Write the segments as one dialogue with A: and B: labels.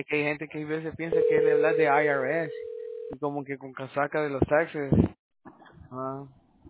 A: Es que hay gente que a veces piensa que le habla de IRS y como que con casaca de los taxes. Ah.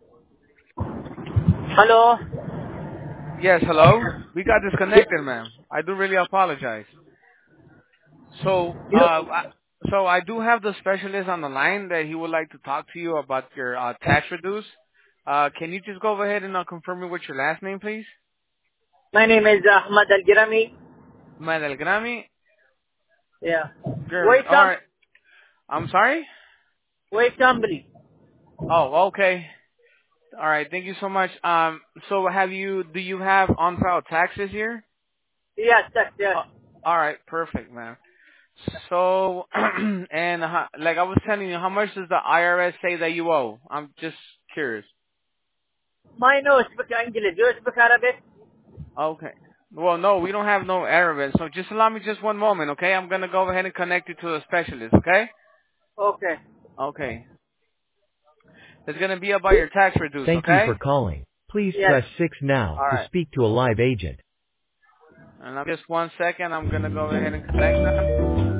B: Hello.
A: Yes, hello. We got disconnected, ma'am. I do really apologize. So,
B: You,
A: I do have the specialist on the line that he would like to talk to you about your tax reduce. Can you just go ahead and confirm me with your last name, please?
B: my name is Ahmad Al-Girami.
A: Madelgrami
B: Yeah.
A: Gurmi.
B: Wait,
A: All right. I'm sorry.
B: wait, Cambly.
A: Oh, okay. All right. Thank you so much. So do you have on file taxes here?
B: Yes, yes.
A: All right. Perfect, man. So, and like I was telling you, how much does the IRS say that you owe? I'm just curious.
B: My no speak English. You speak Arabic?
A: Okay. Well, no, we don't have no Arabic. So just allow me just one moment, okay? I'm gonna go ahead and connect you to a specialist, okay?
B: Okay.
A: Okay. It's gonna be about your tax reduce,
C: Thank you for
A: okay?
C: calling. Please
B: Yes.
C: press 6 now
A: All
C: to
A: right.
C: speak to a live agent.
A: And just one second, I'm gonna go ahead and connect them.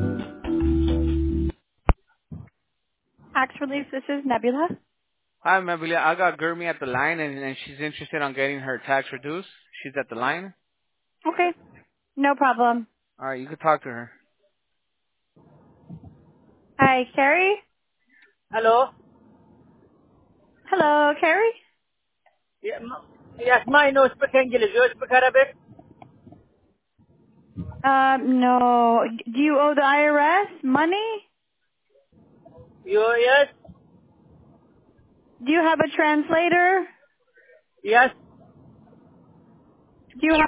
D: Tax relief, this is Nebula.
A: Hi, Mabelia. I got Gurmi at the line, and she's interested on getting her tax reduced. She's at the line.
D: Okay, no problem.
A: All right, you can talk to her.
D: Hi, Carrie?
B: Hello.
D: Hello, Carrie?
B: Yeah, yes, my no speak English. You speak Arabic?
D: No. Do you owe the IRS money?
B: You yes,
D: Do you have a translator?
B: yes.
D: Do you have